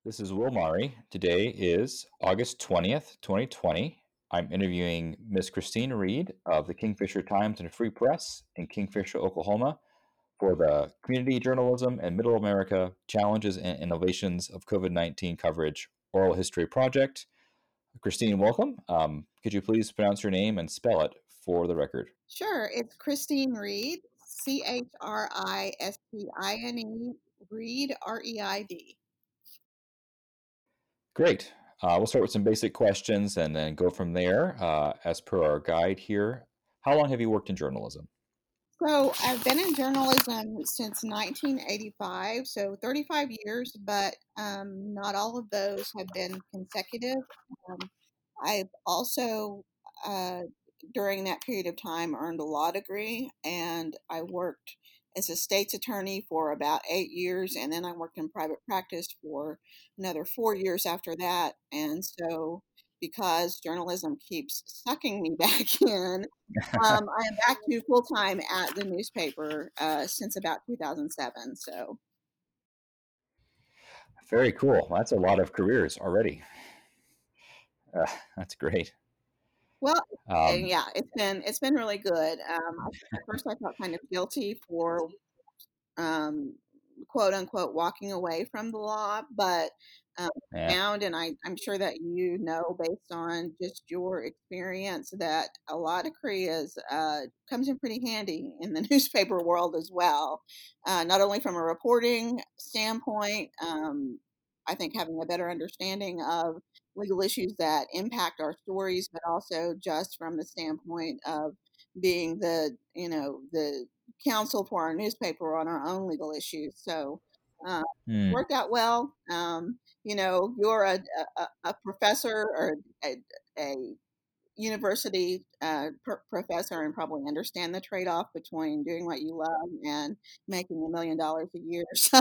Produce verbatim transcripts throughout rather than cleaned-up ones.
This is Will Mari. Today is August twentieth, twenty twenty. I'm interviewing Miss Christine Reed of the Kingfisher Times and Free Press in Kingfisher, Oklahoma, for the Community Journalism and Middle America Challenges and Innovations of COVID nineteen Coverage Oral History Project. Christine, welcome. Um, could you please pronounce your name and spell it for the record? Sure. It's Christine Reed, C H R I S T I N E, Reed, R E I D. Great. Uh, we'll start with some basic questions and then go from there. Uh, as per our guide here, how long have you worked in journalism? So I've been in journalism since nineteen eighty-five, so thirty-five years, but um, not all of those have been consecutive. Um, I've also, uh, during that period of time, earned a law degree, and I worked as a state's attorney for about eight years, and then I worked in private practice for another four years after that. And so, because journalism keeps sucking me back in, um, I am back to full time at the newspaper uh, since about two thousand seven. So, Very cool. That's a lot of careers already. Uh, that's great. well, and Um, yeah, it's been it's been really good. Um, at first, I felt kind of guilty for um, quote unquote walking away from the law, but um, yeah. found, and I, I'm sure that you know based on just your experience that a lot of careers uh, comes in pretty handy in the newspaper world as well. Uh, not only from a reporting standpoint, um, I think having a better understanding of legal issues that impact our stories, but also just from the standpoint of being the you know the counsel for our newspaper on our own legal issues. So uh, Hmm. worked out well. Um, you know, you're a, a, a professor or a, a university uh, pr- professor and probably understand the trade off between doing what you love and making a million dollars a year. So.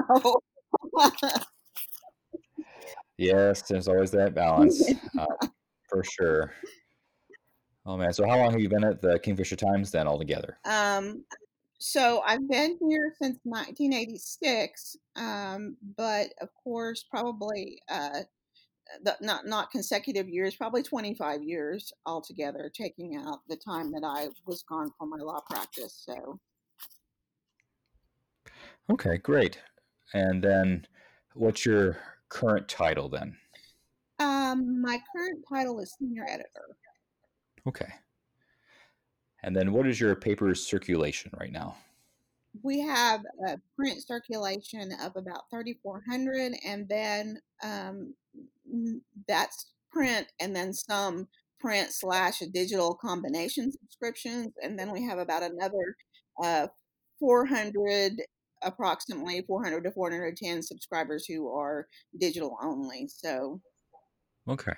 Yes, there's always that balance, uh, for sure. Oh man. So how long have you been at the Kingfisher Times then altogether? um, so I've been here since nineteen eighty-six, um, but of course, probably uh, the, not not consecutive years, probably twenty-five years altogether, taking out the time that I was gone from my law practice. So, Okay, great. And then what's your current title then? um, my current title is senior editor. Okay. And then what is your paper's circulation right now? We have a print circulation of about thirty-four hundred, and then um, that's print, and then some print slash digital combination subscriptions, and then we have about another uh, four hundred, approximately four hundred to four hundred ten subscribers who are digital only. So, Okay.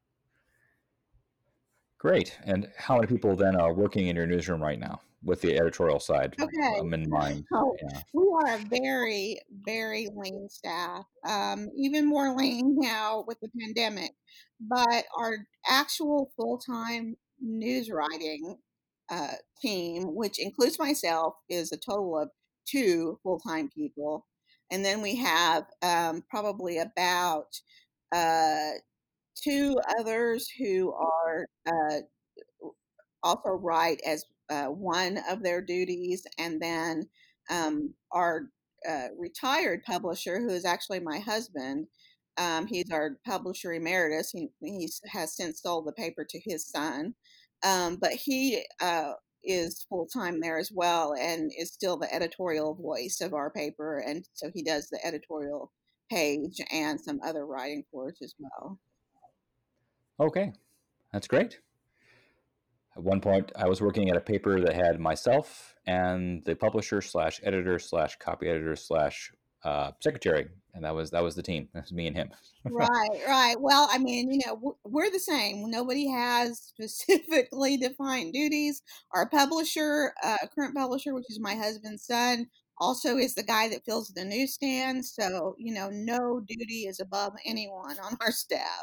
Great. And how many people then are working in your newsroom right now with the editorial side okay, um, in mind? so Yeah. we are a very, very lean staff, um, even more lean now with the pandemic. But our actual full time news writing uh, team, which includes myself, is a total of two full time people. And then we have um, probably about uh, two others who are uh, also write as uh, one of their duties, and then um, our uh, retired publisher, who is actually my husband. Um, he's our publisher emeritus. He he has since sold the paper to his son, um, but he uh, is full time there as well, and is still the editorial voice of our paper, and so he does the editorial page and some other writing for us as well. Okay. That's great. At one point, I was working at a paper that had myself and the publisher slash editor slash copy editor slash uh, secretary, and that was that was the team. That was me and him. Right, right. Well, I mean, you know, w- we're the same. Nobody has specifically defined duties. Our publisher, uh, current publisher, which is my husband's son, also is the guy that fills the newsstand. So, you know, no duty is above anyone on our staff.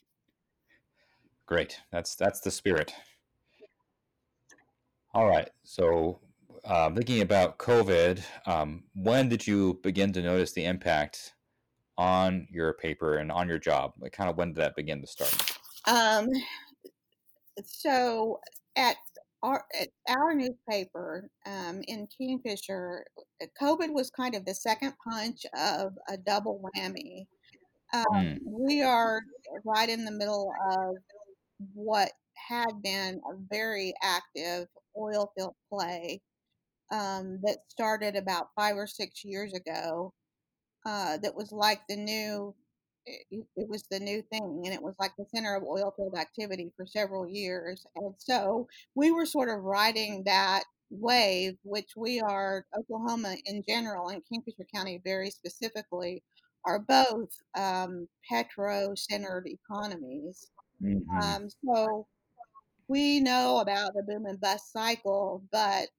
Great. That's that's the spirit. All right. So, um, thinking about COVID, um, when did you begin to notice the impact on your paper and on your job? Like, kind of when did that begin to start? Um, so at our at our newspaper um, in Kingfisher, uh, COVID was kind of the second punch of a double whammy. Um, Mm, we are right in the middle of what had been a very active oil field play um, that started about five or six years ago. Uh, that was like the new, it, it was the new thing, and it was like the center of oil field activity for several years. And so we were sort of riding that wave, which we are, Oklahoma in general, and Kingfisher County very specifically, are both um, petro centered economies. hmm Um, so we know about the boom and bust cycle, but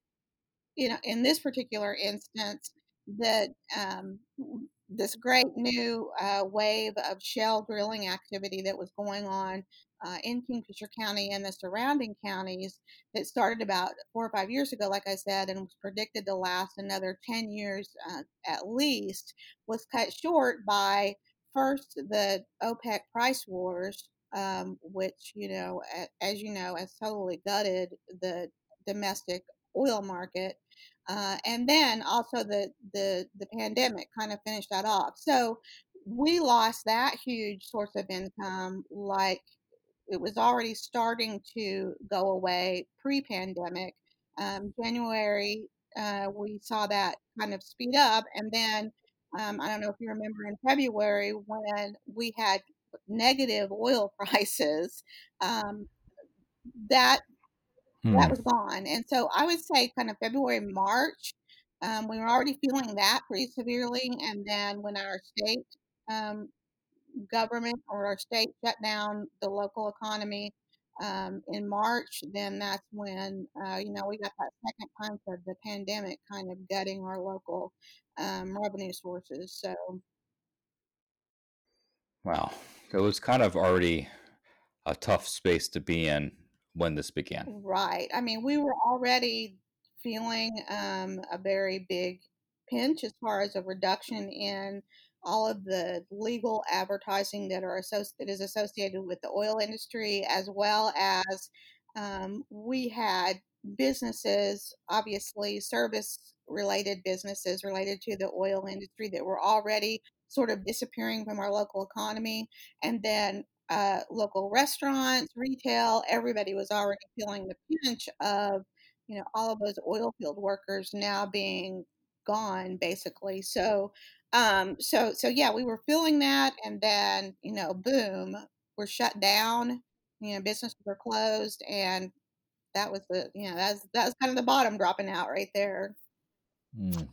you know, in this particular instance, that um, this great new uh, wave of shale drilling activity that was going on uh, in Kingfisher County and the surrounding counties that started about four or five years ago, like I said, and was predicted to last another ten years uh, at least, was cut short by first the OPEC price wars, um, which, you know, a- as you know, has totally gutted the domestic oil market, uh, and then also the the the pandemic kind of finished that off. So we lost that huge source of income, like it was already starting to go away pre-pandemic. Um, January, uh, we saw that kind of speed up, and then um, I don't know if you remember in February when we had negative oil prices. Um, that that Hmm. was gone. And so I would say kind of February, March, um, we were already feeling that pretty severely. And then when our state um, government or our state shut down the local economy um, in March, then that's when, uh, you know, we got that second punch of the pandemic kind of gutting our local um, revenue sources. So, Wow. So it was kind of already a tough space to be in when this began. right. I mean, we were already feeling um, a very big pinch as far as a reduction in all of the legal advertising that are associ- that is associated with the oil industry, as well as um, we had businesses, obviously service related businesses related to the oil industry that were already sort of disappearing from our local economy, and then uh, local restaurants, retail, everybody was already feeling the pinch of, you know, all of those oil field workers now being gone, basically. So, um, so, so yeah, we were feeling that, and then, you know, boom, we're shut down. You know, businesses were closed, and that was the, you know, that's that was kind of the bottom dropping out right there. Mm.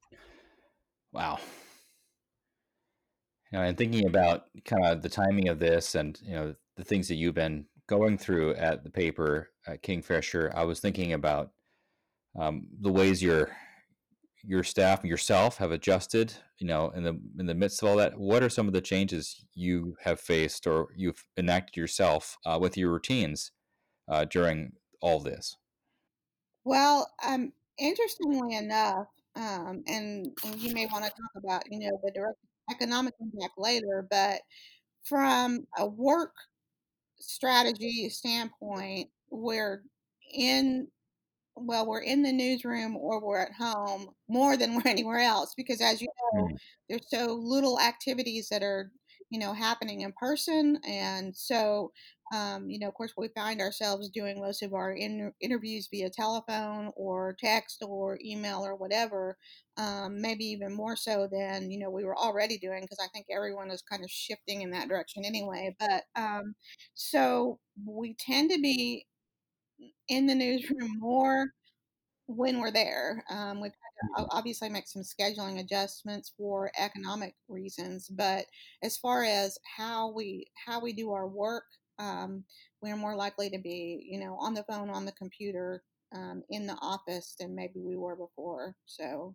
Wow. You know, and thinking about kind of the timing of this and, you know, the things that you've been going through at the paper at Kingfisher, I was thinking about um, the ways your your staff and yourself have adjusted, you know, in the in the midst of all that. What are some of the changes you have faced or you've enacted yourself uh, with your routines uh, during all this? Well, um, interestingly enough, um, and, and you may want to talk about, you know, the direct economic impact later, but from a work strategy standpoint, we're in well, we're in the newsroom or we're at home more than we're anywhere else because, as you know, Mm, there's so little activities that are, you know, happening in person. And so, um, you know, of course, we find ourselves doing most of our in- interviews via telephone or text or email or whatever, um, maybe even more so than, you know, we were already doing because I think everyone is kind of shifting in that direction anyway. But um, so we tend to be in the newsroom more when we're there. Um, we've had to mm. obviously make some scheduling adjustments for economic reasons, but as far as how we how we do our work, um, we're more likely to be, you know, on the phone, on the computer, um, in the office than maybe we were before. So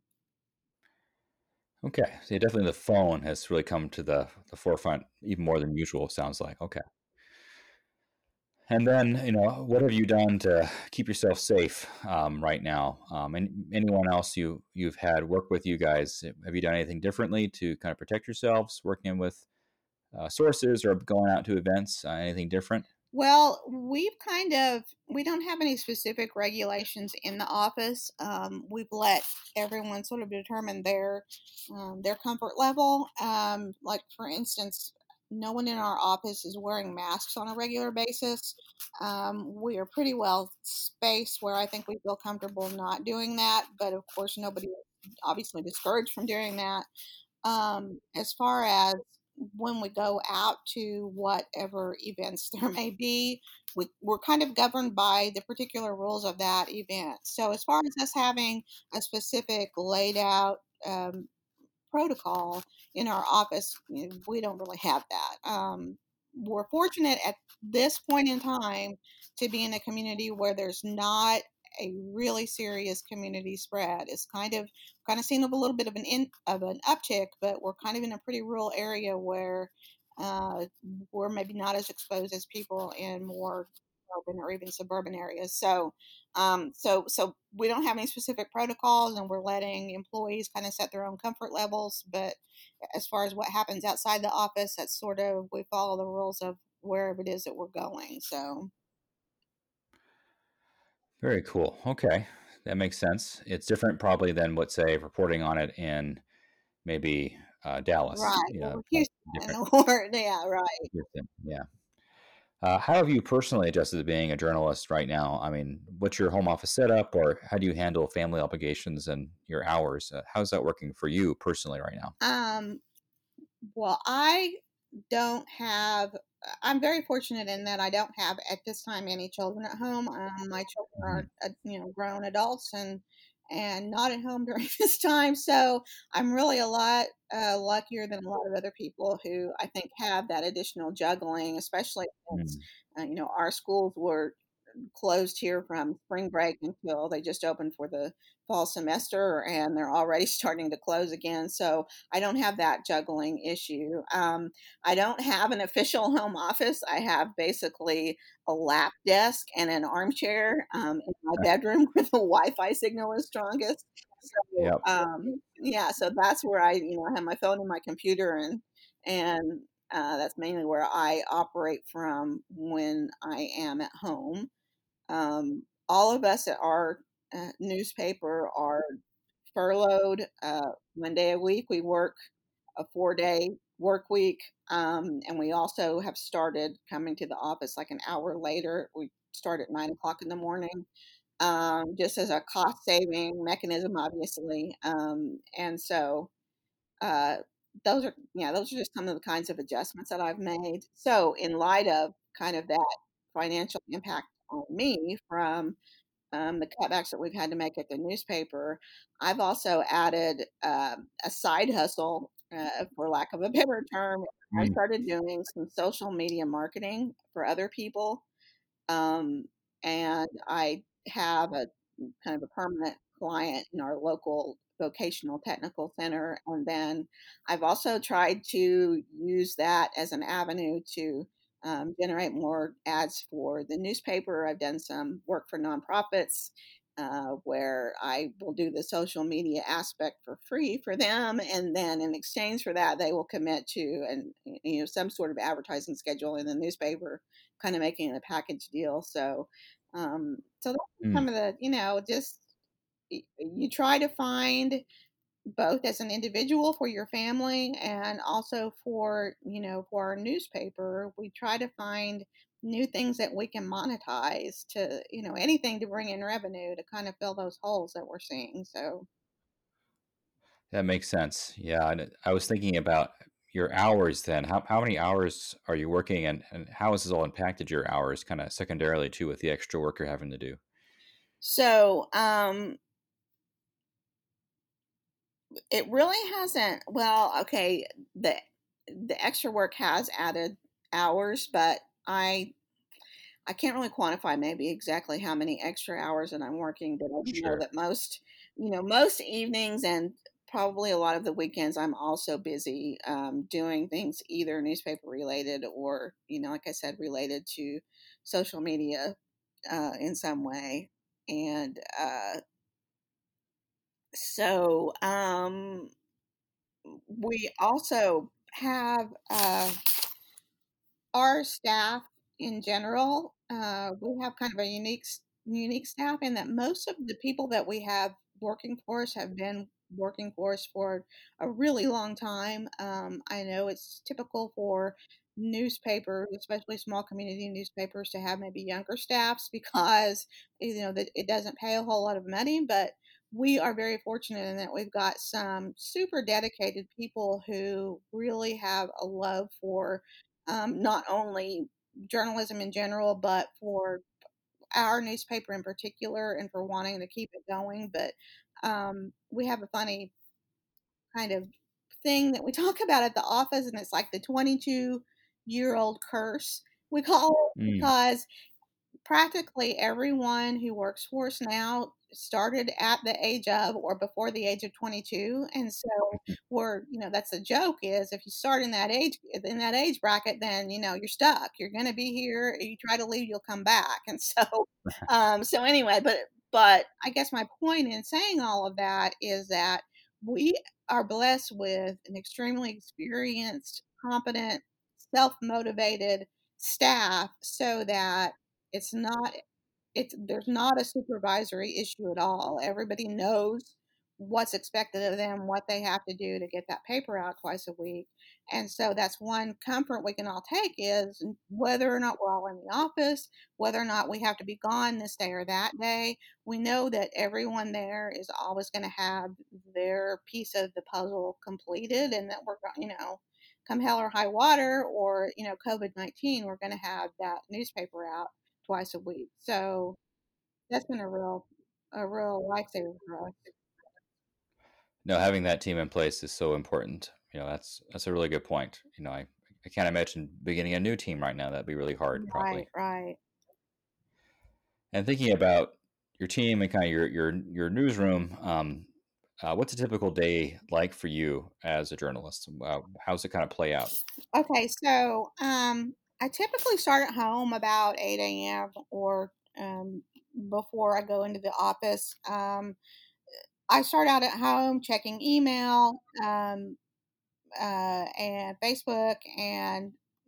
Okay, so yeah, definitely the phone has really come to the the forefront even more than usual. Sounds like okay. And then, you know, what have you done to keep yourself safe um, right now? Um, and anyone else you you've had work with you guys, have you done anything differently to kind of protect yourselves, working with uh, sources or going out to events? Uh, anything different? Well, we've kind of we don't have any specific regulations in the office. Um, we've let everyone sort of determine their um, their comfort level. Um, like for instance, no one in our office is wearing masks on a regular basis. Um, we are pretty well spaced where I think we feel comfortable not doing that. But of course, nobody is obviously discouraged from doing that. Um, as far as when we go out to whatever events there may be, we, we're kind of governed by the particular rules of that event. So, as far as us having a specific laid out um, protocol in our office, you know, we don't really have that. Um, we're fortunate at this point in time to be in a community where there's not a really serious community spread. It's kind of kind of seen a little bit of an in, of an uptick, but we're kind of in a pretty rural area where uh, we're maybe not as exposed as people in more urban or even suburban areas. So um, so so we don't have any specific protocols, and we're letting employees kind of set their own comfort levels. But as far as what happens outside the office, that's sort of we follow the rules of wherever it is that we're going. So Very cool. Okay, that makes sense. It's different probably than what say reporting on it in maybe uh, Dallas. right, You well, know, we're different. Houston, or yeah, right. Different, yeah. Uh, how have you personally adjusted to being a journalist right now? I mean, what's your home office setup, or how do you handle family obligations and your hours? Uh, how's that working for you personally right now? Um, Well, I don't have. I'm very fortunate in that I don't have at this time any children at home. Um, my children are, Mhm. uh, you know, grown adults and and not at home during this time. So I'm really a lot uh, luckier than a lot of other people who I think have that additional juggling, especially since Mm. uh, you know our schools were closed here from spring break until they just opened for the fall semester, and they're already starting to close again. So I don't have that juggling issue. Um, I don't have an official home office. I have basically a lap desk and an armchair um, in my bedroom where the Wi-Fi signal is strongest. So Yep. um, yeah, so that's where I, you know, I have my phone and my computer, and and uh, that's mainly where I operate from when I am at home. Um, all of us at our uh, newspaper are furloughed uh, one day a week. We work a four day work week. Um, and we also have started coming to the office like an hour later. We start at nine o'clock in the morning, um, just as a cost saving mechanism, obviously. Um, and so uh, those are, yeah, those are just some of the kinds of adjustments that I've made. So, in light of kind of that financial impact on me from um, the cutbacks that we've had to make at the newspaper, I've also added um, a side hustle, uh, for lack of a better term. I Mm. started doing some social media marketing for other people. Um, and I have a kind of a permanent client in our local vocational technical center. And then I've also tried to use that as an avenue to um, generate more ads for the newspaper. I've done some work for nonprofits. Uh, where I will do the social media aspect for free for them, and then in exchange for that, they will commit to and you know some sort of advertising schedule in the newspaper, kind of making it a package deal. So, um, so that's Mm. some of the, you know, just you try to find both as an individual for your family and also for, you know, for our newspaper. We try to find new things that we can monetize to, you know, anything to bring in revenue to kind of fill those holes that we're seeing. So, That makes sense. Yeah, and I was thinking about your hours then. How how many hours are you working, and and how has this all impacted your hours, kind of secondarily too, with the extra work you're having to do? so, um, it really hasn't. Well, okay, the the extra work has added hours, but I I can't really quantify maybe exactly how many extra hours that I'm working, but I do know Sure. that most, you know, most evenings and probably a lot of the weekends I'm also busy um, doing things either newspaper related or, you know, like I said, related to social media uh, in some way. And uh, so um, we also have uh, our staff in general, uh, we have kind of a unique unique staff in that most of the people that we have working for us have been working for us for a really long time. Um, I know it's typical for newspapers, especially small community newspapers, to have maybe younger staffs because you know that it doesn't pay a whole lot of money, but we are very fortunate in that we've got some super dedicated people who really have a love for um, not only journalism in general, but for our newspaper in particular and for wanting to keep it going. But um, we have a funny kind of thing that we talk about at the office, and it's like the twenty-two year old curse, we call it, Mm. because practically everyone who works for us now started at the age of or before the age of twenty-two, and so we're you know that's the joke is if you start in that age in that age bracket, then you know you're stuck, you're going to be here, you try to leave, you'll come back. And so um so anyway, but but I guess my point in saying all of that is that we are blessed with an extremely experienced, competent, self-motivated staff so that it's not it's there's not a supervisory issue at all. Everybody knows what's expected of them, what they have to do to get that paper out twice a week. And so that's one comfort we can all take is whether or not we're all in the office, whether or not we have to be gone this day or that day, we know that everyone there is always going to have their piece of the puzzle completed and that we're, you know, come hell or high water or, you know, COVID nineteen, we're going to have that newspaper out twice a week. So that's been a real a real lifesaver for us. No, having that team in place is so important. You know, that's that's a really good point. You know, I I can't imagine beginning a new team right now. That'd be really hard, Right, probably. right. And thinking about your team and kind of your your your newsroom, um, uh, what's a typical day like for you as a journalist? Uh, how's it kind of play out? Okay, so um, I typically start at home about eight a m or um, before I go into the office. Um, I start out at home checking email um, uh, and Facebook and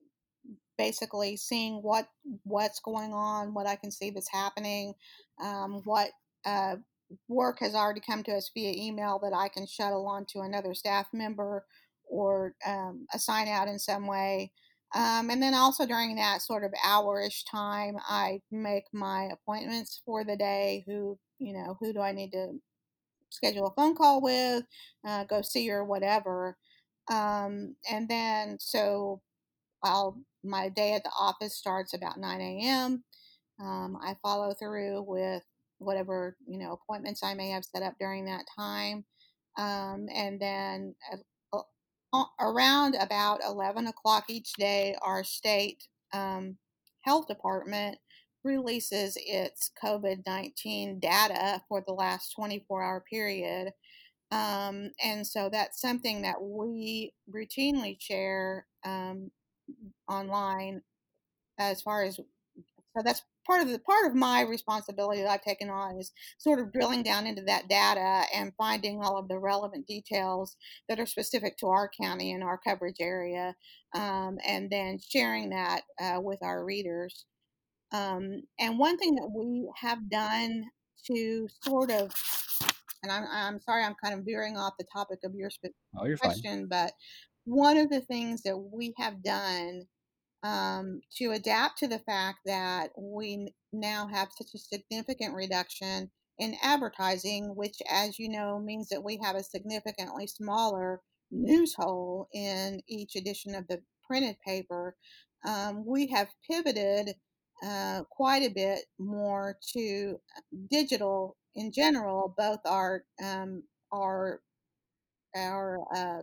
basically seeing what what's going on, what I can see that's happening, um, what uh, work has already come to us via email that I can shuttle on to another staff member or um, assign out in some way. Um, and then also during that sort of hour-ish time, I make my appointments for the day. Who you know, who do I need to schedule a phone call with, uh, go see or whatever. Um, and then so I'll my day at the office starts about nine a m. Um, I follow through with whatever you know appointments I may have set up during that time, um, and then uh, uh, around about eleven o'clock each day, our state um, health department releases its COVID nineteen data for the last twenty-four hour period. Um, and so that's something that we routinely share um, online as far as so that's part of the part of my responsibility that I've taken on is sort of drilling down into that data and finding all of the relevant details that are specific to our county and our coverage area, um, and then sharing that uh, with our readers. Um, and one thing that we have done to sort of, and I'm, I'm sorry, I'm kind of veering off the topic of your specific Oh, you're fine. question, but one of the things that we have done um, to adapt to the fact that we now have such a significant reduction in advertising, which, as you know, means that we have a significantly smaller news hole in each edition of the printed paper. Um, we have pivoted uh, quite a bit more to digital in general, both our um, our our uh,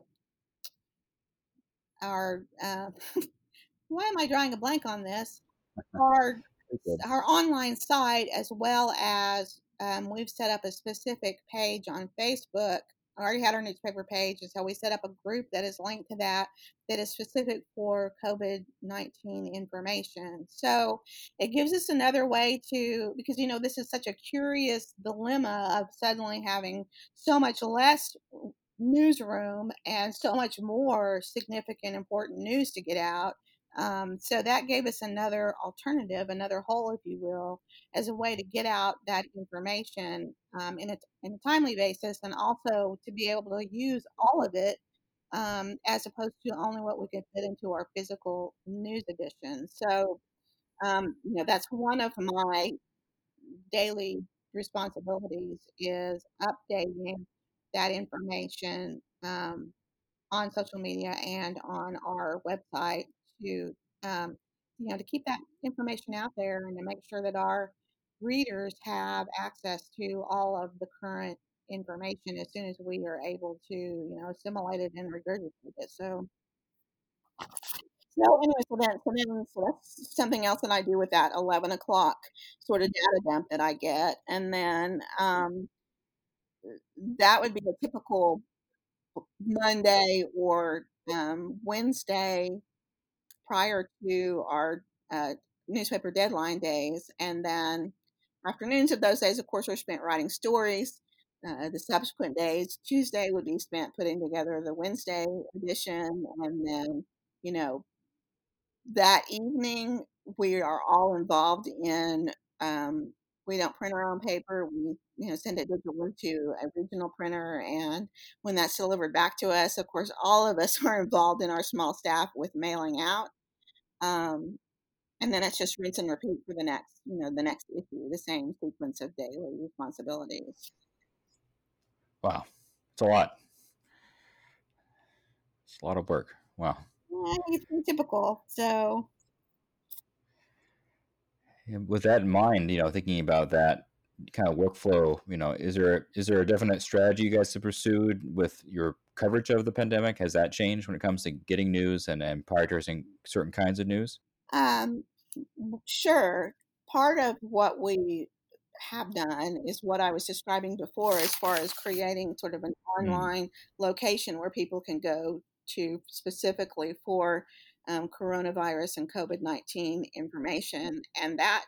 our uh, why am I drawing a blank on this? Our Very good. our online site as well as um, we've set up a specific page on Facebook already had our newspaper page, and so we set up a group that is linked to that, that is specific for COVID nineteen information. So it gives us another way to, because you know this is such a curious dilemma of suddenly having so much less newsroom and so much more significant, important news to get out. Um, so that gave us another alternative, another hole, if you will, as a way to get out that information um, in, a, in a timely basis, and also to be able to use all of it um, as opposed to only what we could fit into our physical news edition. So, um, you know, that's one of my daily responsibilities is updating that information um, on social media and on our website to um, you know to keep that information out there and to make sure that our readers have access to all of the current information as soon as we are able to you know assimilate it and regurgitate it. So so anyway, so then so then so that's something else that I do with that eleven o'clock sort of data dump that I get, and then um, that would be a typical Monday or um, Wednesday prior to our uh, newspaper deadline days. And then afternoons of those days, of course, are spent writing stories. Uh, the subsequent days, Tuesday would be spent putting together the Wednesday edition. And then, you know, that evening, we are all involved in, um, we don't print our own paper. We, you know, send it digitally to a regional printer. And when that's delivered back to us, of course, all of us are involved in our small staff with mailing out. Um, and then it's just rinse and repeat for the next, you know, the next issue, the same sequence of daily responsibilities. Wow, it's a lot. It's a lot of work. Wow. Yeah, I think it's pretty typical. So, And with that in mind, you know, thinking about that kind of workflow, you know, is there is there a definite strategy you guys have pursued with your coverage of the pandemic? Has that changed when it comes to getting news and, and prioritizing certain kinds of news? um, sure, part of what we have done is what I was describing before, as far as creating sort of an Mm, online location where people can go to specifically for um, coronavirus and COVID nineteen information, and that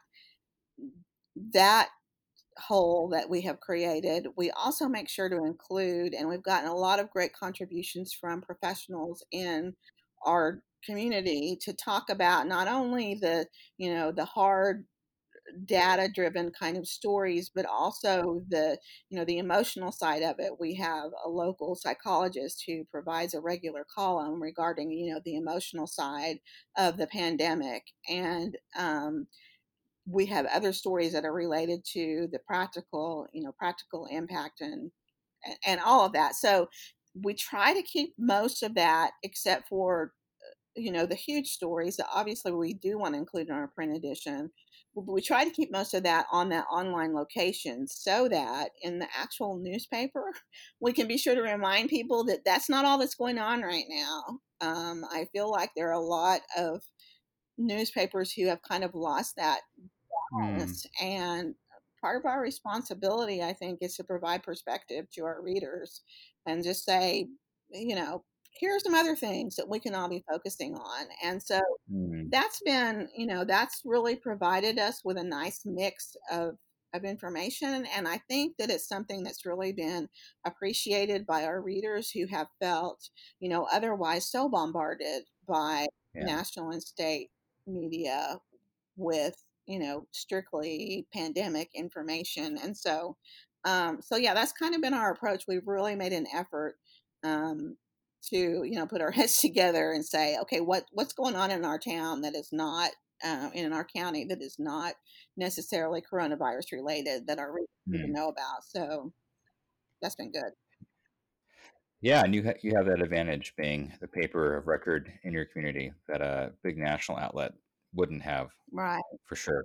that whole that we have created, we also make sure to include, and we've gotten a lot of great contributions from professionals in our community to talk about not only the, you know, the hard data driven kind of stories, but also the, you know, the emotional side of it. We have a local psychologist who provides a regular column regarding, you know, the emotional side of the pandemic. And um, we have other stories that are related to the practical, you know, practical impact and and all of that. So we try to keep most of that, except for you know the huge stories that obviously we do want to include in our print edition. But we try to keep most of that on that online location so that in the actual newspaper we can be sure to remind people that that's not all that's going on right now. Um, I feel like there are a lot of newspapers who have kind of lost that mm, balance. And part of our responsibility, I think, is to provide perspective to our readers and just say, you know, here are some other things that we can all be focusing on. And so mm, that's been, you know, that's really provided us with a nice mix of of information. And I think that it's something that's really been appreciated by our readers who have felt, you know, otherwise so bombarded by yeah. national and state media with you know strictly pandemic information. And so um so yeah, that's kind of been our approach. We've really made an effort um to you know put our heads together and say, okay, what what's going on in our town that is not uh, in our county that is not necessarily coronavirus related, that our readers need to Mm. know about. So that's been good. Yeah, and you ha- you have that advantage being the paper of record in your community that a big national outlet wouldn't have Right. for sure.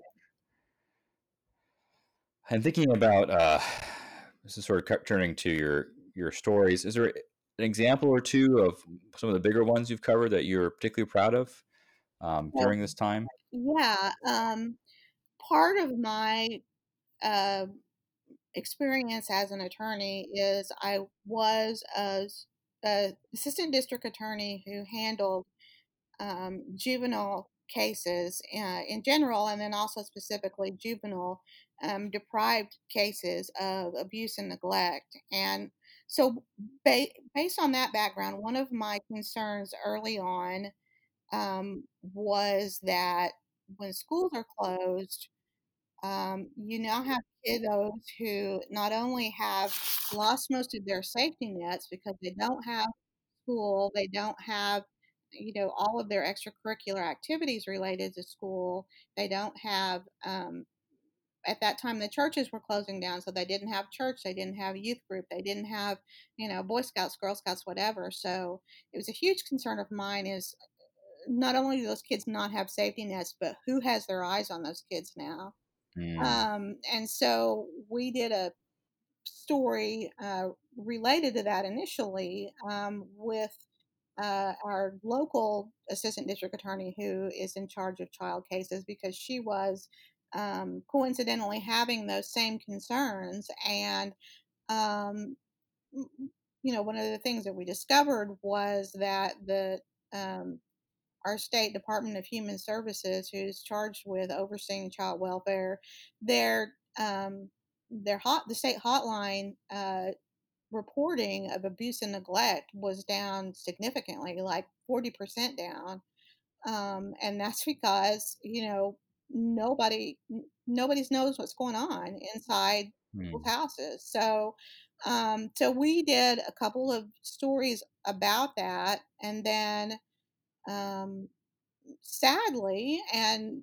And thinking about uh, this is sort of cut- turning to your your stories. Is there an example or two of some of the bigger ones you've covered that you're particularly proud of um, So during this time? yeah, um part of my uh experience as an attorney is I was a, a assistant district attorney who handled um, juvenile cases uh, in general, and then also specifically juvenile um, deprived cases of abuse and neglect. And so, ba- based on that background, one of my concerns early on um, was that when schools are closed, um, you now have kiddos who not only have lost most of their safety nets because they don't have school, they don't have, you know, all of their extracurricular activities related to school. They don't have, um, at that time, the churches were closing down, so they didn't have church, they didn't have youth group, they didn't have, you know, Boy Scouts, Girl Scouts, whatever. So it was a huge concern of mine is not only do those kids not have safety nets, but who has their eyes on those kids now? Mm, Um, and so we did a story uh, related to that initially um, with uh, our local assistant district attorney who is in charge of child cases because she was um, coincidentally having those same concerns. And, um, you know, one of the things that we discovered was that the um, our state Department of Human Services, who's charged with overseeing child welfare, their um, their hot the state hotline uh, reporting of abuse and neglect was down significantly, like forty percent down, um, and that's because you know nobody nobody knows what's going on inside people's mm, houses. So, um, so we did a couple of stories about that, and then um, sadly, and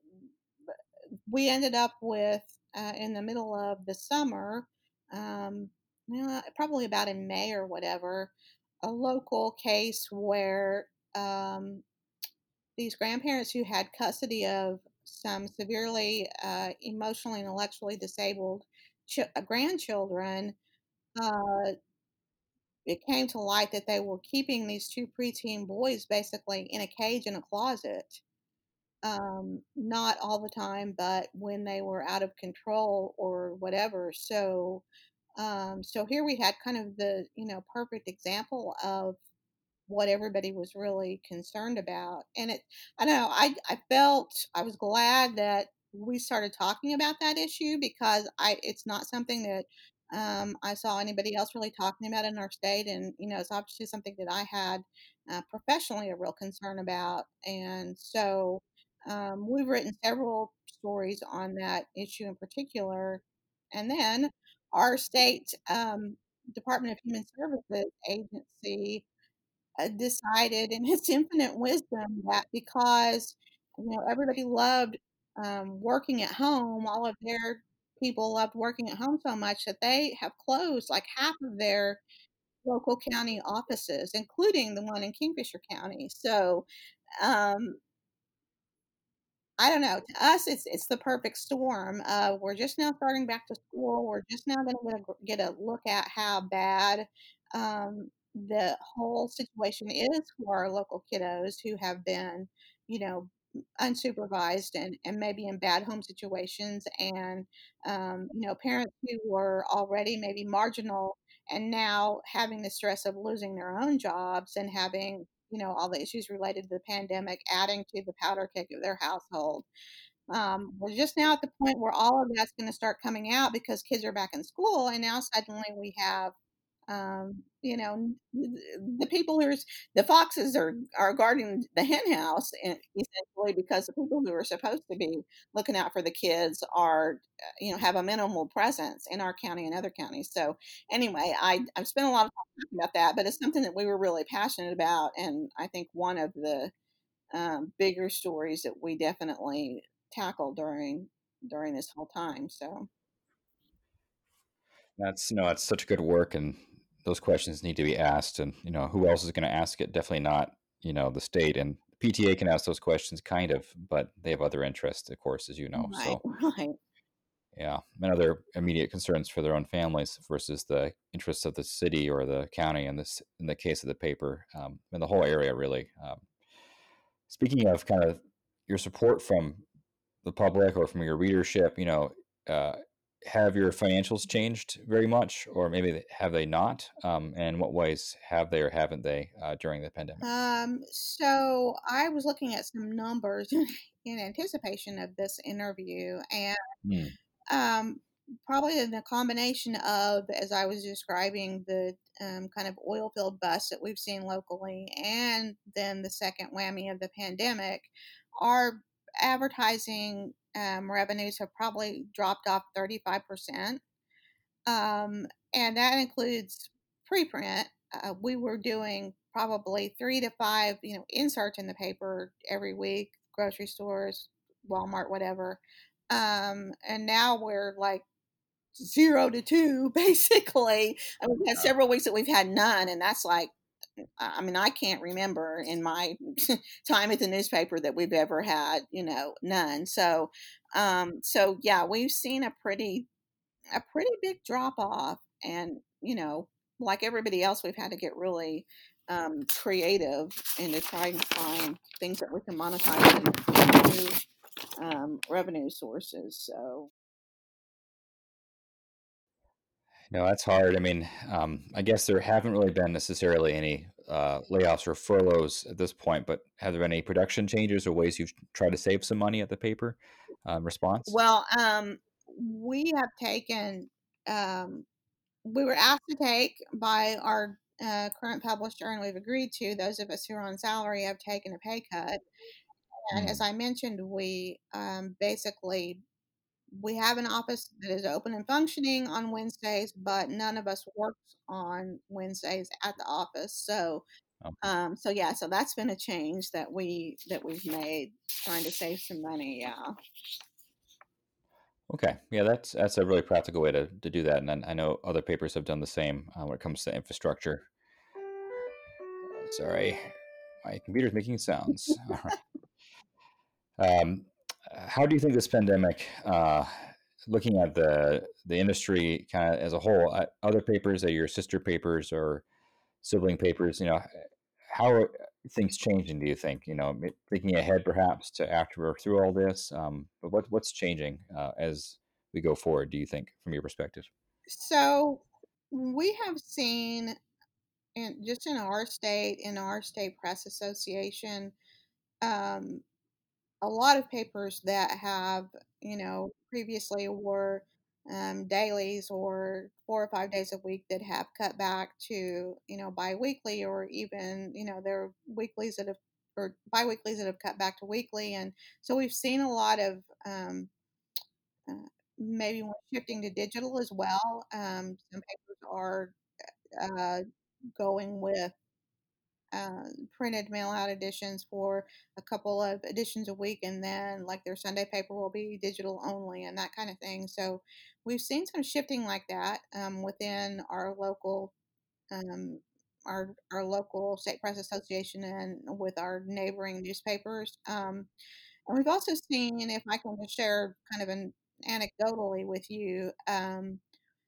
we ended up with uh, in the middle of the summer, um, yeah, probably about in May or whatever, a local case where um, these grandparents who had custody of some severely uh, emotionally and intellectually disabled ch- uh, grandchildren, uh, it came to light that they were keeping these two preteen boys basically in a cage in a closet, um, not all the time, but when they were out of control or whatever. So, um, so here we had kind of the, you know, perfect example of what everybody was really concerned about. And it, I don't know, I, I felt, I was glad that we started talking about that issue because I, it's not something that um, I saw anybody else really talking about in our state. And, you know, it's obviously something that I had uh, professionally a real concern about. And so um, we've written several stories on that issue in particular. And then our state um, Department of Human Services agency uh, decided in its infinite wisdom that because you know everybody loved um, working at home, all of their people loved working at home so much that they have closed like half of their local county offices, including the one in Kingfisher County. So um, I don't know. To us, it's it's the perfect storm. Uh, we're just now starting back to school. We're just now going to get a, get a look at how bad um, the whole situation is for our local kiddos who have been, you know, unsupervised and, and maybe in bad home situations, and um, you know, parents who were already maybe marginal and now having the stress of losing their own jobs and having you know all the issues related to the pandemic adding to the powder keg of their household. Um, we're just now at the point where all of that's going to start coming out because kids are back in school, and now suddenly we have, um, you know, the people who's the foxes are are guarding the hen house, and essentially because the people who are supposed to be looking out for the kids are, uh, you know, have a minimal presence in our county and other counties. So anyway, I I've spent a lot of time talking about that, but it's something that we were really passionate about, and I think one of the um, bigger stories that we definitely tackled during during this whole time. So that's, you know, that's such good work, and those questions need to be asked. And you know, who else is going to ask it? Definitely not, you know, the state. And P T A can ask those questions, kind of, but they have other interests, of course, as you know. right, So right, yeah, and other immediate concerns for their own families versus the interests of the city or the county. In this, in the case of the paper, um, and the whole area, really. Um, speaking of kind of your support from the public or from your readership, you know. Uh, have your financials changed very much, or maybe they- have they not? Um, and in what ways have they or haven't they uh, during the pandemic? Um, so I was looking at some numbers in anticipation of this interview, and Hmm. um, probably in the combination of, as I was describing, the um, kind of oil field bust that we've seen locally, and then the second whammy of the pandemic, our advertising um, revenues have probably dropped off thirty-five percent. Um, and that includes preprint. Uh, we were doing probably three to five, you know, inserts in the paper every week, grocery stores, Walmart, whatever. Um, and now we're like zero to two, basically. And we've had Uh, several weeks that we've had none, and that's like, I mean, I can't remember in my time at the newspaper that we've ever had, you know, none. So, um, so yeah, we've seen a pretty a pretty big drop off, and you know, like everybody else, we've had to get really um, creative into trying to find things that we can monetize and new um, revenue sources. So no, that's hard. I mean, um, I guess there haven't really been necessarily any uh, layoffs or furloughs at this point, but have there been any production changes or ways you've tried to save some money at the paper um, response? well, um, we have taken um, we were asked to take by our uh, current publisher, and we've agreed to. Those of us who are on salary have taken a pay cut, and as Hmm. I mentioned, we um, basically we have an office that is open and functioning on Wednesdays, but none of us works on Wednesdays at the office. So, Okay. um, so yeah, so that's been a change that we that we've made, trying to save some money. Yeah. Okay. Yeah, that's that's a really practical way to, to do that, and I I know other papers have done the same uh, when it comes to infrastructure. Uh, sorry, my computer's making sounds. All right. Um, how do you think this pandemic, uh, looking at the the industry kind of as a whole, uh, other papers, are your sister papers or sibling papers, you know, how are things changing? Do you think, you know, m- thinking ahead perhaps to after we're through all this? Um, but what what's changing uh, as we go forward? Do you think, from your perspective? So we have seen, in just in our state, in our state press association, um, a lot of papers that have, you know, previously were um, dailies or four or five days a week that have cut back to, you know, biweekly, or even, you know, there are weeklies that have, or biweeklies that have cut back to weekly. And so we've seen a lot of um, uh, maybe more shifting to digital as well. Um, some papers are uh, going with uh, printed mail out editions for a couple of editions a week, and then like their Sunday paper will be digital only and that kind of thing. So we've seen some shifting like that um, within our local um, our our local state press association and with our neighboring newspapers. Um, and we've also seen, if I can just share kind of an anecdotally with you, um,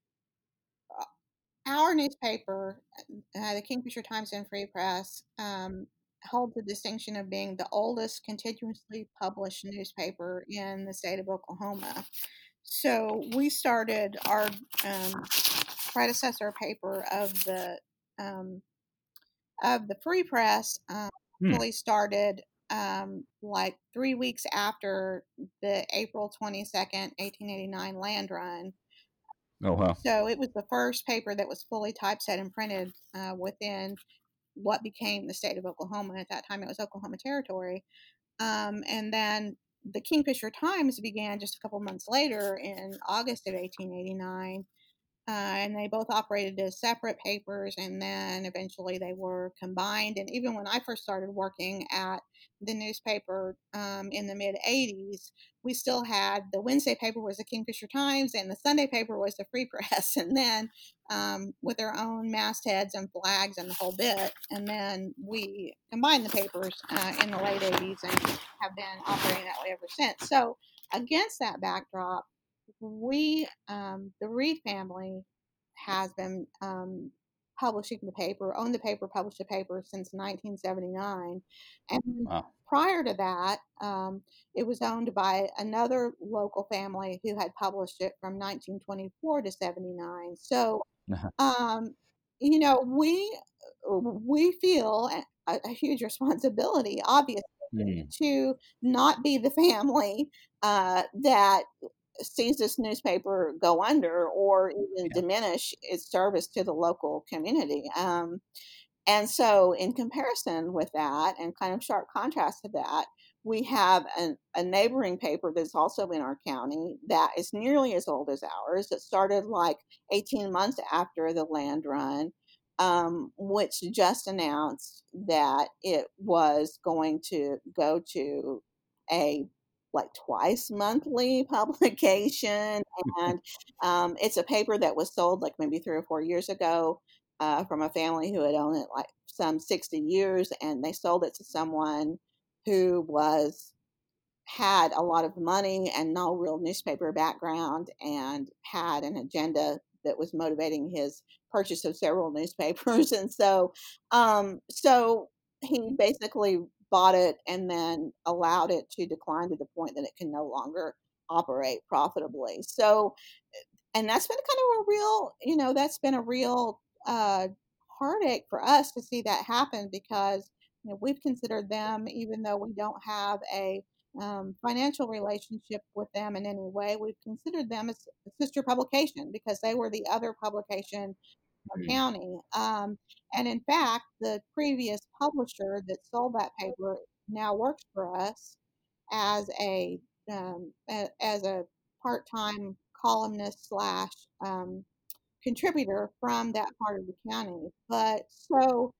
our newspaper, uh, the Kingfisher Times and Free Press, um, holds the distinction of being the oldest continuously published newspaper in the state of Oklahoma. So we started our um, predecessor paper of the um, of the Free Press. Um, Hmm. really started um, like three weeks after the April twenty second, eighteen eighty nine land run. Oh wow. So it was the first paper that was fully typeset and printed uh, within what became the state of Oklahoma. At that time, it was Oklahoma Territory. Um, and then the Kingfisher Times began just a couple months later in August of eighteen eighty-nine, uh, and they both operated as separate papers, and then eventually they were combined. And even when I first started working at the newspaper um, in the mid eighties, we still had the Wednesday paper was the Kingfisher Times, and the Sunday paper was the Free Press. And then um, with their own mastheads and flags and the whole bit, and then we combined the papers uh, in the late eighties and have been operating that way ever since. So against that backdrop, we, um, the Reed family, has been um, publishing the paper, owned the paper, published the paper since nineteen seventy-nine. And Wow. prior to that, um, it was owned by another local family who had published it from nineteen twenty-four to seventy-nine. So, um, you know, we we feel a, a huge responsibility, obviously, Mm, to not be the family uh, that sees this newspaper go under or even yeah. diminish its service to the local community. Um, and so, in comparison with that, and kind of sharp contrast to that, we have an, a neighboring paper that's also in our county that is nearly as old as ours. That started like eighteen months after the land run, um, which just announced that it was going to go to a like twice monthly publication. And um, it's a paper that was sold like maybe three or four years ago uh, from a family who had owned it like some sixty years, and they sold it to someone who was had a lot of money and no real newspaper background and had an agenda that was motivating his purchase of several newspapers. And so um so he basically bought it and then allowed it to decline to the point that it can no longer operate profitably. So and that's been kind of a real, you know, that's been a real uh, heartache for us to see that happen because you know, we've considered them, even though we don't have a um, financial relationship with them in any way, we've considered them as a sister publication because they were the other publication in the Mm, county. Um, and in fact, the previous publisher that sold that paper now works for us as a um, a, as a part-time columnist slash um, contributor from that part of the county. But so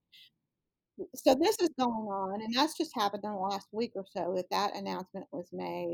so this is going on, and that's just happened in the last week or so that that announcement was made,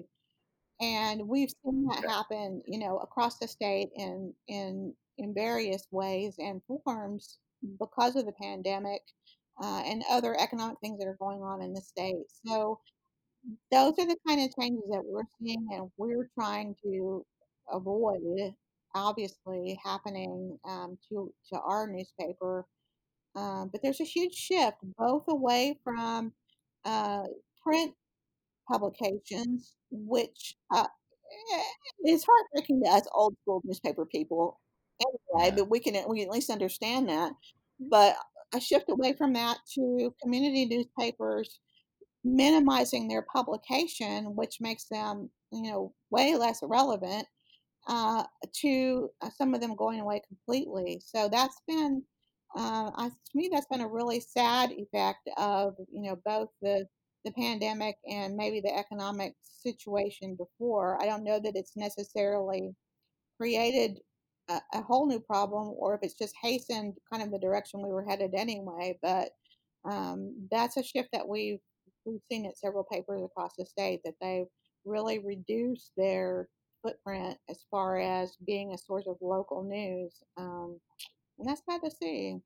and we've seen that okay. happen, you know, across the state in in in various ways and forms because of the pandemic. Uh, and other economic things that are going on in the state. So, those are the kind of changes that we're seeing and we're trying to avoid, obviously, happening um, to to our newspaper. Um, but there's a huge shift both away from uh, print publications, which uh, eh, is heartbreaking to us old school newspaper people anyway, Yeah. but we can we at least understand that. But a shift away from that to community newspapers minimizing their publication, which makes them, you know, way less relevant, uh, to uh, some of them going away completely. So that's been, uh, I, to me, that's been a really sad effect of, you know, both the the pandemic and maybe the economic situation before. I don't know that it's necessarily created a, a whole new problem or if it's just hastened kind of the direction we were headed anyway. But um, that's a shift that we've we've seen at several papers across the state that they've really reduced their footprint as far as being a source of local news, um, and that's sad to see.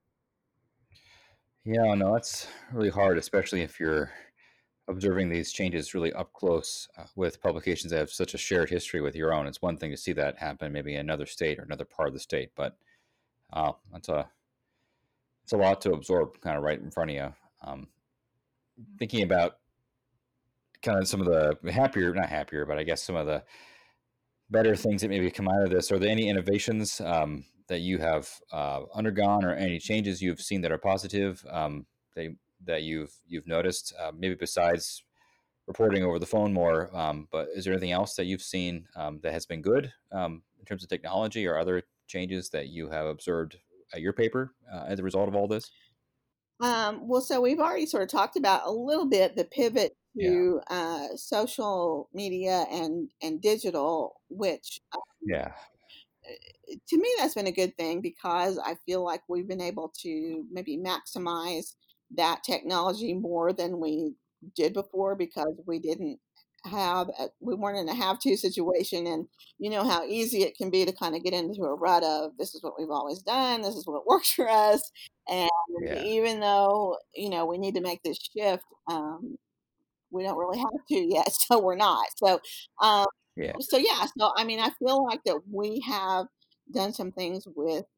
Yeah, no, that's really hard, especially if you're observing these changes really up close uh, with publications that have such a shared history with your own. It's one thing to see that happen maybe in another state or another part of the state, but uh, that's a it's a lot to absorb, kind of right in front of you. Um, thinking about kind of some of the happier, not happier, but I guess some of the better things that maybe come out of this. Are there any innovations um, that you have uh, undergone, or any changes you've seen that are positive um, that that you've you've noticed? Uh, maybe besides reporting over the phone more, um, but is there anything else that you've seen um, that has been good um, in terms of technology or other changes that you have observed at your paper uh, as a result of all this? Um, well, so we've already sort of talked about a little bit the pivot Yeah, to uh, social media and and digital, which yeah, to me that's been a good thing because I feel like we've been able to maybe maximize that technology more than we did before because we didn't have a, we weren't in a have to situation, and you know how easy it can be to kind of get into a rut of this is what we've always done, this is what works for us. And yeah, even though you know we need to make this shift, um, we don't really have to yet, so we're not. So, um, yeah, so yeah, so I mean, I feel like that we have done some things with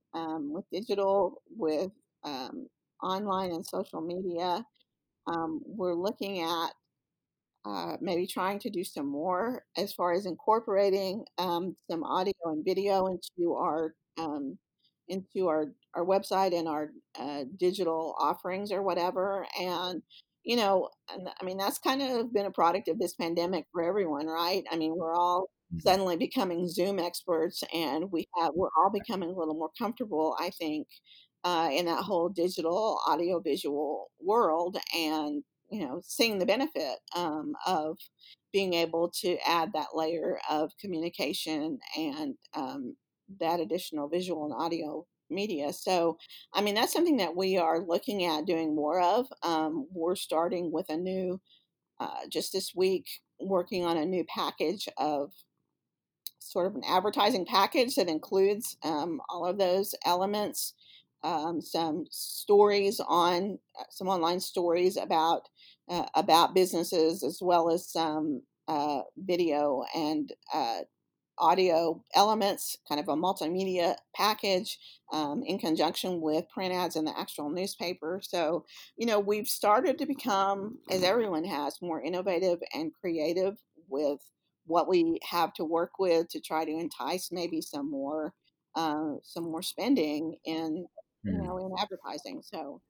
um, with digital, with um, online and social media. Um, we're looking at uh, maybe trying to do some more as far as incorporating um, some audio and video into our um, into our our website and our uh, digital offerings or whatever. And you know, and, I mean, that's kind of been a product of this pandemic for everyone, right? I mean, we're all Mhm. suddenly becoming Zoom experts, and we have we're all becoming a little more comfortable, I think, uh, in that whole digital audio visual world. And you know, seeing the benefit um, of being able to add that layer of communication and um, that additional visual and audio media. So, I mean, that's something that we are looking at doing more of. Um, we're starting with a new, uh, just this week, working on a new package of sort of an advertising package that includes um, all of those elements, um, some stories on uh, some online stories about uh, about businesses, as well as some uh, video and uh, audio elements, kind of a multimedia package um, in conjunction with print ads in the actual newspaper. So, you know, we've started to become, as everyone has, more innovative and creative with what we have to work with to try to entice maybe some more uh, some more spending in you Mm. know in advertising. So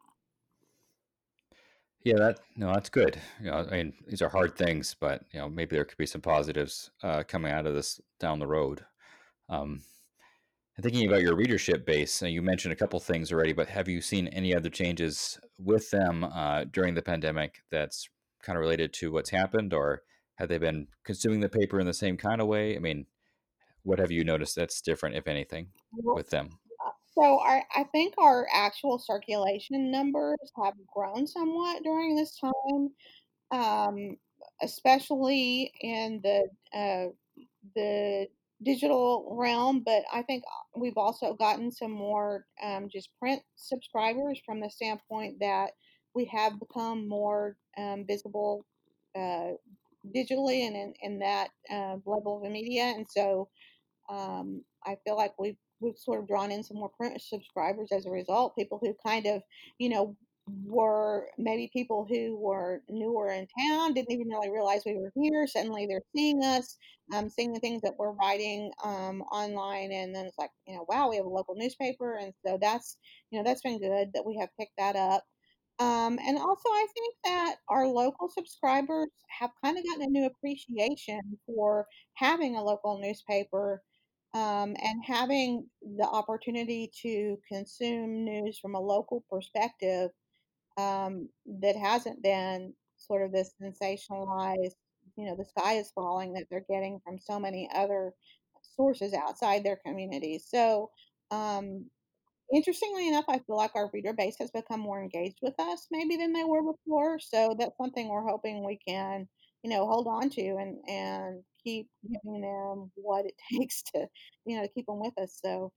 Yeah, that no, that's good. You know, I mean, these are hard things, but you know, maybe there could be some positives uh, coming out of this down the road. Um, and thinking about your readership base, uh, you mentioned a couple things already, but have you seen any other changes with them uh, during the pandemic that's kind of related to what's happened, or have they been consuming the paper in the same kind of way? I mean, what have you noticed that's different, if anything, with them? So our, I think our actual circulation numbers have grown somewhat during this time, um, especially in the uh, the digital realm. But I think we've also gotten some more um, just print subscribers from the standpoint that we have become more um, visible uh, digitally and in, in that uh, level of media. And so um, I feel like we've we've sort of drawn in some more print subscribers as a result. People who kind of, you know, were maybe people who were newer in town, didn't even really realize we were here. Suddenly they're seeing us, um, seeing the things that we're writing um, online, and then it's like, you know, wow, we have a local newspaper, and so that's, you know, that's been good that we have picked that up. Um, and also, I think that our local subscribers have kind of gotten a new appreciation for having a local newspaper um, and having the opportunity to consume news from a local perspective um, that hasn't been sort of this sensationalized, you know, the sky is falling that they're getting from so many other sources outside their communities. So, um, interestingly enough, I feel like our reader base has become more engaged with us maybe than they were before. So that's something we're hoping we can, you know, hold on to and and keep giving them what it takes to, you know, to keep them with us. So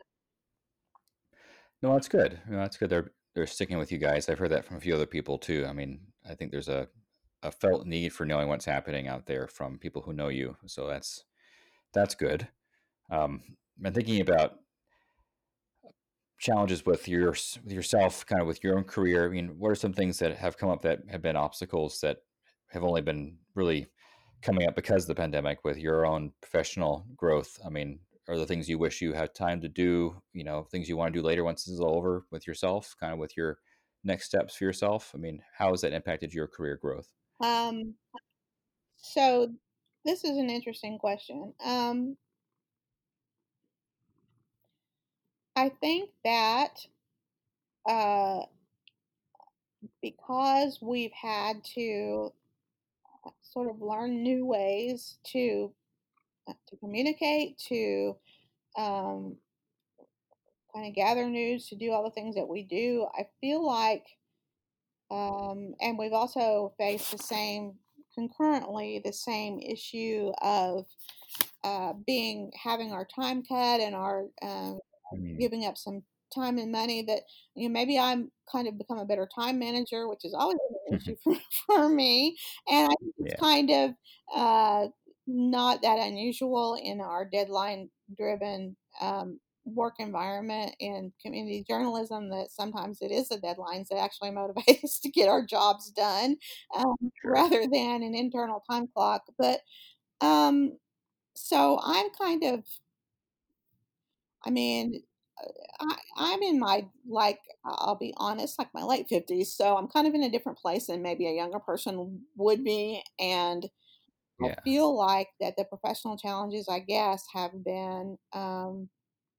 No, that's good. No, that's good. They're they're sticking with you guys. I've heard that from a few other people too. I mean, I think there's a a felt need for knowing what's happening out there from people who know you. So that's that's good. Um, and thinking about challenges with your with yourself, kind of with your own career. I mean, what are some things that have come up that have been obstacles that have only been really coming up because of the pandemic with your own professional growth? I mean, are there things you wish you had time to do? You know, things you want to do later once this is all over with yourself, kind of with your next steps for yourself. I mean, how has that impacted your career growth? um so this is an interesting question. Um I think that uh because we've had to sort of learn new ways to uh, to communicate, to um, kind of gather news, to do all the things that we do. I feel like, um, and we've also faced the same concurrently the same issue of uh, being having our time cut and our um, Mm, giving up some time and money that you know maybe I'm kind of become a better time manager, which is always been an issue for, for me, and I think it's yeah. kind of uh, not that unusual in our deadline driven um, work environment in community journalism that sometimes it is the deadlines that actually motivate us to get our jobs done, um, Sure. rather than an internal time clock. But um, so I'm kind of, I mean, uh, I, I'm in my, like, I'll be honest, like my late fifties. So I'm kind of in a different place than maybe a younger person would be. And I Yeah. feel like that the professional challenges, I guess, have been um,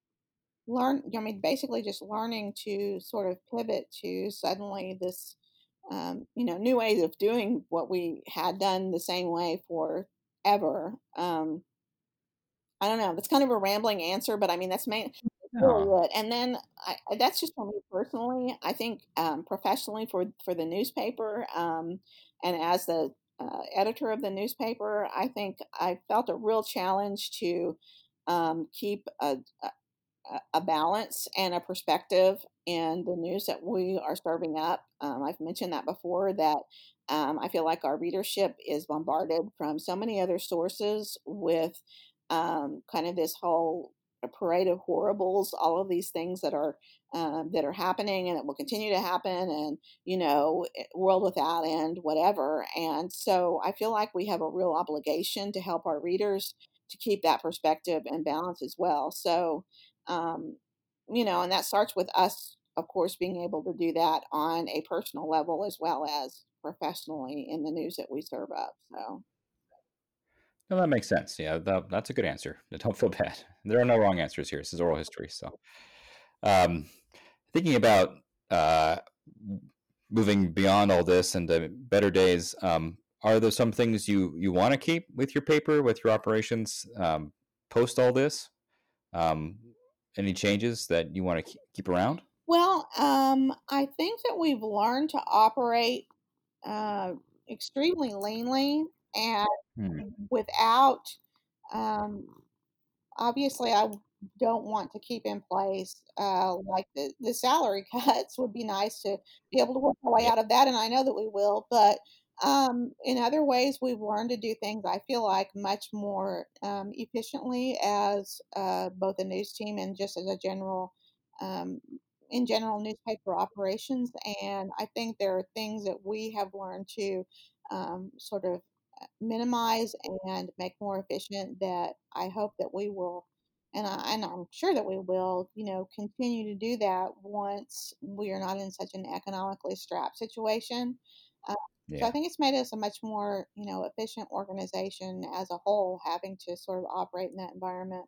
learn. I mean, basically just learning to sort of pivot to suddenly this, um, you know, new ways of doing what we had done the same way forever. Um, I don't know. That's kind of a rambling answer, but I mean that's main that's No. really it. And then I, I- that's just for me personally. I think um, professionally for for the newspaper, um, and as the uh, editor of the newspaper, I think I felt a real challenge to um, keep a, a a balance and a perspective in the news that we are serving up. Um, I've mentioned that before that um, I feel like our readership is bombarded from so many other sources with um, kind of this whole parade of horribles, all of these things that are um, that are happening and that will continue to happen, and you know, eh, world without end, whatever. And so I feel like we have a real obligation to help our readers to keep that perspective and balance as well. So um, you know, and that starts with us, of course, being able to do that on a personal level as well as professionally in the news that we serve up. So, No, that makes sense. Yeah, that, that's a good answer. Don't feel bad. There are no wrong answers here. This is oral history. So, um, thinking about uh, moving beyond all this and the better days, um, are there some things you you want to keep with your paper, with your operations, um, post all this? Um, any changes that you want to keep around? well, um, I think that we've learned to operate uh, extremely leanly and Hmm. without um, obviously, I don't want to keep in place, uh, like, the the salary cuts would be nice to be able to work our way Yeah. out of that, and I know that we will, but, um, in other ways, we've learned to do things, I feel like, much more, um, efficiently as, uh, both a news team and just as a general, um in general newspaper operations, and I think there are things that we have learned to, um, sort of minimize and make more efficient that I hope that we will, and I and I'm sure that we will, you know, continue to do that once we are not in such an economically strapped situation. Uh, so I Yeah. think it's made us a much more, you know, efficient organization as a whole, having to sort of operate in that environment.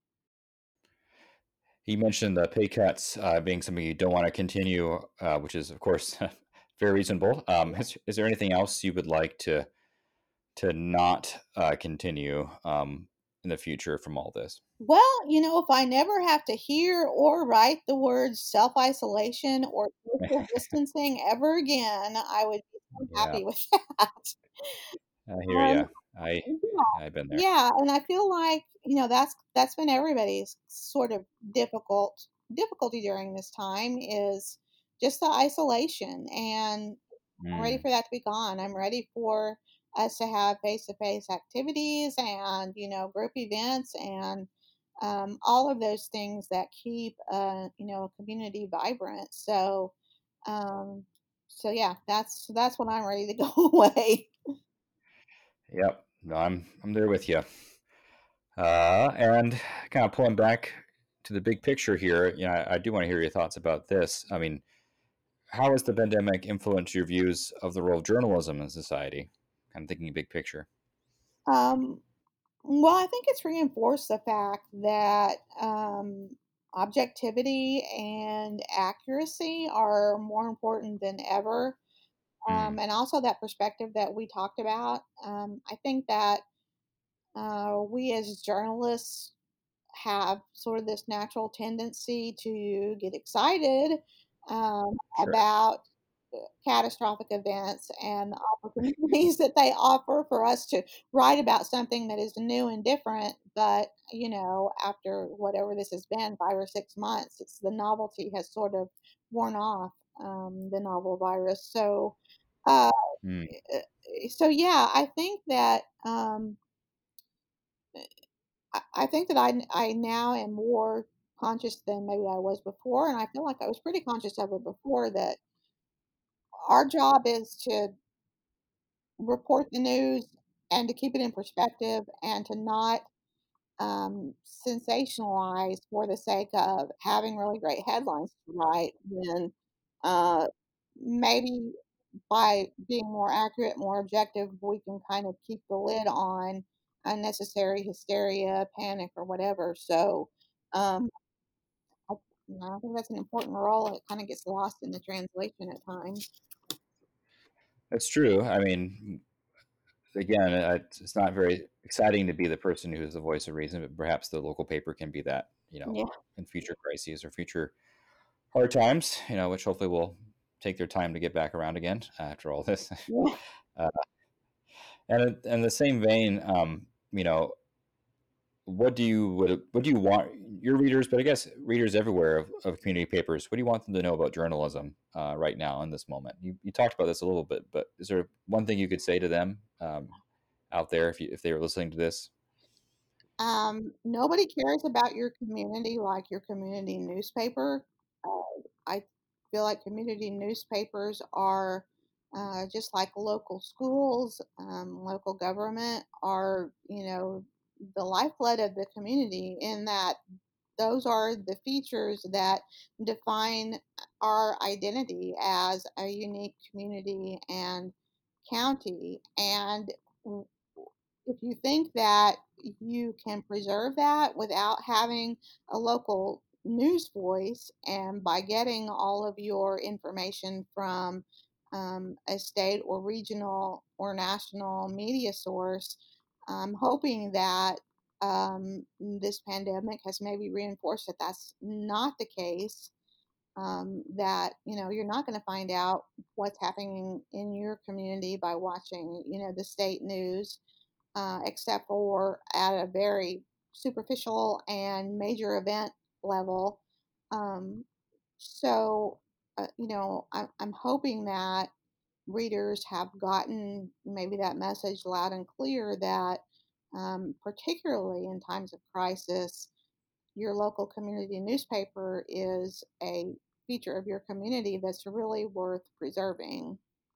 You mentioned the pay cuts uh, being something you don't want to continue, uh, which is, of course, very reasonable. Um, is, is there anything else you would like to to not uh, continue um, in the future from all this? Well, you know, if I never have to hear or write the words self isolation or social distancing ever again, I would be so Yeah, happy with that. I hear you. Um, I yeah, I've been there. yeah, and I feel like, you know, that's that's been everybody's sort of difficult difficulty during this time is just the isolation, and I'm ready Mm, for that to be gone. I'm ready for us to have face-to-face activities and, you know, group events and um, all of those things that keep, uh, you know, a community vibrant. So, um, so yeah, that's that's when I'm ready to go away. yep. No, I'm I'm there with you. Uh, and kind of pulling back to the big picture here, you know, I, I do want to hear your thoughts about this. I mean, how has the pandemic influenced your views of the role of journalism in society? I'm thinking big picture. Um, well, I think it's reinforced the fact that um, objectivity and accuracy are more important than ever. Um, Mm, and also that perspective that we talked about. Um, I think that uh, we as journalists have sort of this natural tendency to get excited um, sure. about uh, catastrophic events and the opportunities that they offer for us to write about something that is new and different. But, you know, after whatever this has been, five or six months, it's the novelty has sort of worn off, um, the novel virus. So, uh, Mm, eh, so yeah, I think that um, I I think that I I now am more conscious than maybe I was before, and I feel like I was pretty conscious of it before, that our job is to report the news and to keep it in perspective and to not um, sensationalize for the sake of having really great headlines to write, when uh, maybe by being more accurate, more objective, we can kind of keep the lid on unnecessary hysteria, panic, or whatever. So, um, I, you know, I think that's an important role. It kind of gets lost in the translation at times. That's true. I mean, again, uh, it's it's not very exciting to be the person who is the voice of reason, but perhaps the local paper can be that, you know, Yeah. in future crises or future hard times, you know, which hopefully will take their time to get back around again after all this. Yeah. uh, and in, in the same vein, um, you know, what do you what, what do you want your readers, but I guess readers everywhere of, of community papers, what do you want them to know about journalism uh, right now in this moment? You, you talked about this a little bit, but is there one thing you could say to them um, out there if you, if they were listening to this? Um, nobody cares about your community like your community newspaper. Uh, I feel like community newspapers are uh, just like local schools, um, local government are, you know, the lifeblood of the community, in that those are the features that define our identity as a unique community and county. And if you think that you can preserve that without having a local news voice, and by getting all of your information from um, a state or regional or national media source, I'm hoping that um, this pandemic has maybe reinforced that that's not the case. Um, that, you know, you're not going to find out what's happening in your community by watching, you know, the state news, uh, except for at a very superficial and major event level. Um, so, uh, you know, I'm, I'm hoping that readers have gotten maybe that message loud and clear, that um, particularly in times of crisis, your local community newspaper is a feature of your community that's really worth preserving.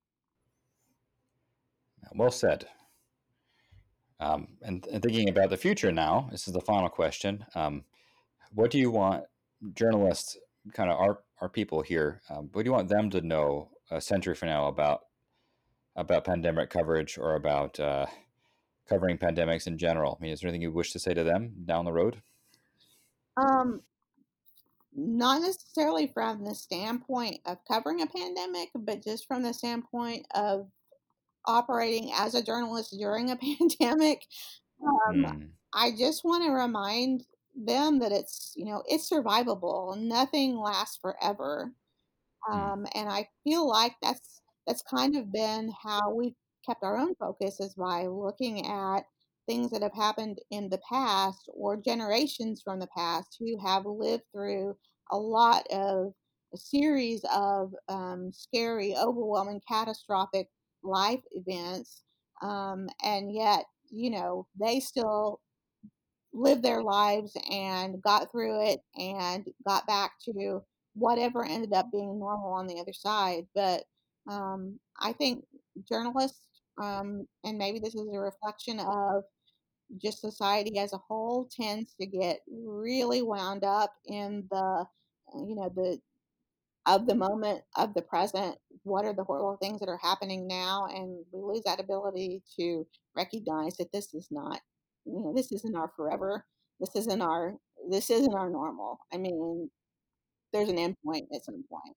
Well said. Um, and, and thinking about the future now, this is the final question. Um, what do you want journalists, kind of our, our people here, um, what do you want them to know a century from now about about pandemic coverage or about uh, covering pandemics in general? I mean, is there anything you wish to say to them down the road? Um, Not necessarily from the standpoint of covering a pandemic, but just from the standpoint of operating as a journalist during a pandemic. Um, Hmm. I just want to remind them that it's, you know, it's survivable. Nothing lasts forever. Hmm. Um, and I feel like that's that's kind of been how we've kept our own focus, is by looking at things that have happened in the past, or generations from the past who have lived through a lot of a series of um, scary, overwhelming, catastrophic life events, um, and yet, you know, they still lived their lives and got through it and got back to whatever ended up being normal on the other side. But um, I think journalists, um, and maybe this is a reflection of just society as a whole, tends to get really wound up in the, you know, the of the moment, of the present. What are the horrible things that are happening now? And we lose that ability to recognize that this is not, you know, this isn't our forever. This isn't our, this isn't our normal. I mean, there's an end point at some point.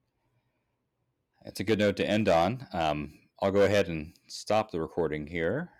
It's a good note to end on. Um, I'll go ahead and stop the recording here.